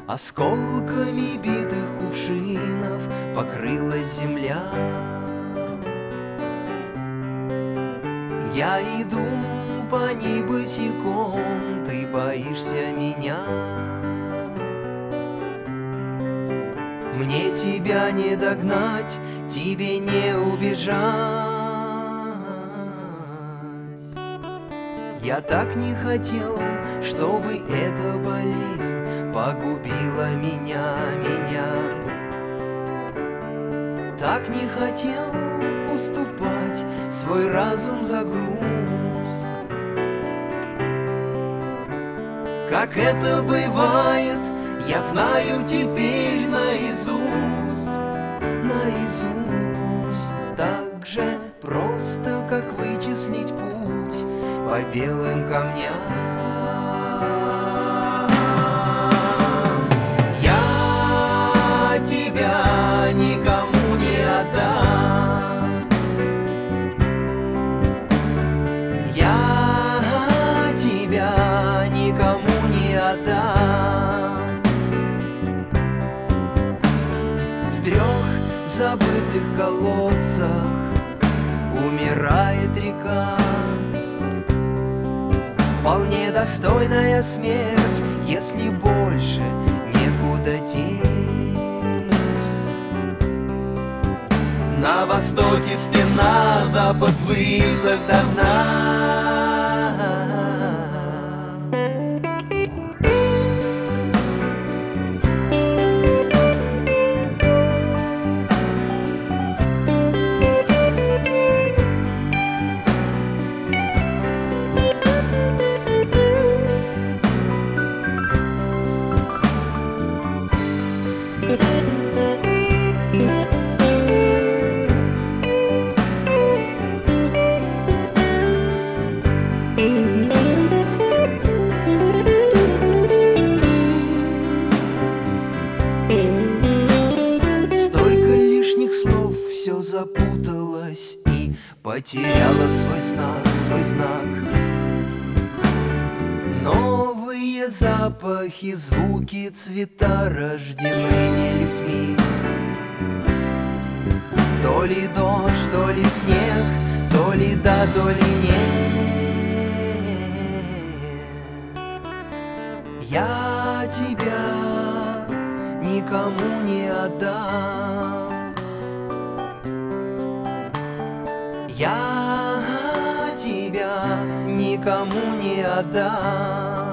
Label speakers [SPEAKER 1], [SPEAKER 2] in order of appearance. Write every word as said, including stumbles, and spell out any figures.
[SPEAKER 1] Осколками битых кувшинов покрылась земля. Я иду по ней босиком, ты боишься меня. Мне тебя не догнать, тебе не убежать. Я так не хотел, чтобы эта болезнь погубила меня, меня. Так не хотел уступать свой разум за грусть. Как это бывает, я знаю теперь наизусть, наизусть. Так же просто, как вычислить путь по белым камням. Я тебя никому не отдам. Я тебя никому не отдам. В трех забытых колодцах умирает река. Вполне достойная смерть, если больше некуда течь. На востоке стена, запад высох до дна. Столько лишних слов, все запуталось и потеряла свой знак, свой знак. Новые запахи, звуки, цвета рождены не людьми. То ли дождь, то ли снег, то ли да, то ли нет. Я тебя никому не отдам. Я тебя никому не отдам.